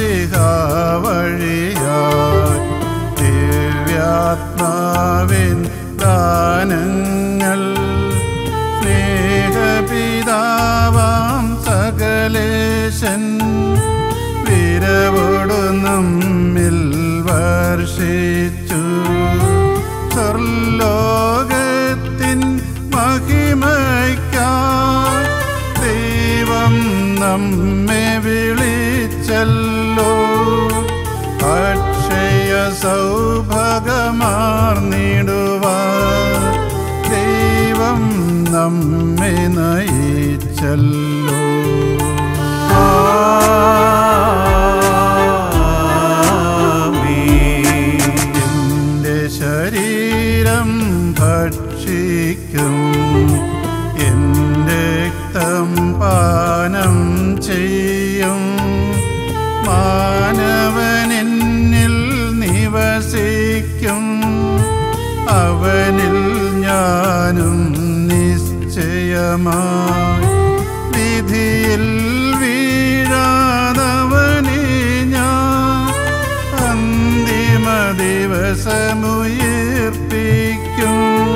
വഴിയായി ദിവ്യാത്മാവിൻ ദാനങ്ങൾ സ്നേഹപിതാവാം സകലേശൻ വിരവോടു നമ്മിൽ വർഷിച്ചു. സ്വർലോകത്തിൻ മഹിമയ്ക്കായി ദൈവം നമ്മെ വിളിച്ചല്ലോ. അക്ഷയ സൗഭാഗ്യമാർന്നിടുവാൻ ദൈവം നമ്മെ നയിച്ചല്ലോ. എന്റെ ശരീരം ഭക്ഷിക്കും, എന്റെ രക്തം പാനം ചെയ്യും. മാനവനെന്നിൽ നിവസിക്കും, അവനിൽ ഞാനും നിശ്ചയമായി. വിധിയിൽ വീഴാതവനെ ഞാൻ അന്തിമ ദിവസമുയർപ്പിക്കും.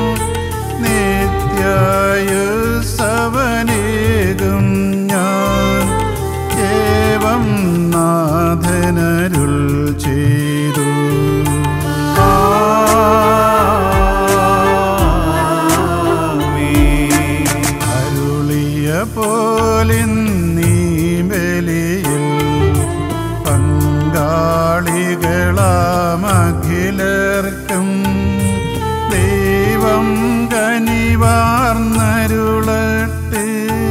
നിത്യായുസ്സവനേകും ഞാൻ ഏവം നാഥനരുൾ ചെയ്തു. അരുളിയ പോലിന്നീ ബലിയിൽ പങ്കാളികളാമഖിലർക്കും ദൈവം കനിവാർന്നരുളട്ടെ.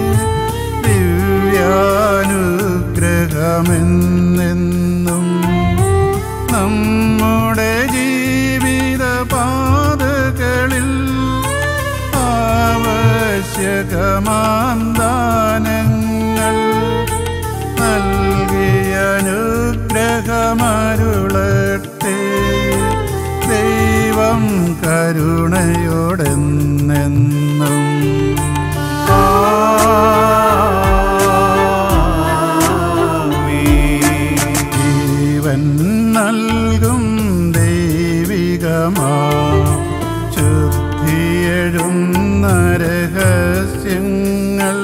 ദിവ്യാനുഗ്രഹമെന്നെന്നും നമ്മുടെ ജീവിത പാതകളിൽ ആവശ്യകമാം ദാനങ്ങൾ നൽകിയ അനുഗ്രഹമരുളട്ടെ. ദൈവം കരുണയോടെന്നെന്നും. ജീവൻ നൽകും ദൈവികമാ ശുദ്ധിയെഴുന്ന രഹസ്യങ്ങൾ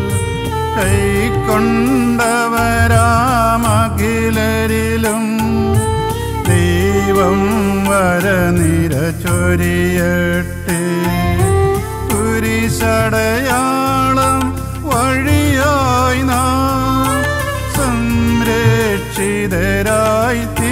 കൈക്കൊണ്ടവരാമഖിലരിലും ദൈവം വരനിര ചൊരിയട്ടെ. കുരിശടയാളം വഴിയായി നാം സംരക്ഷിതരായി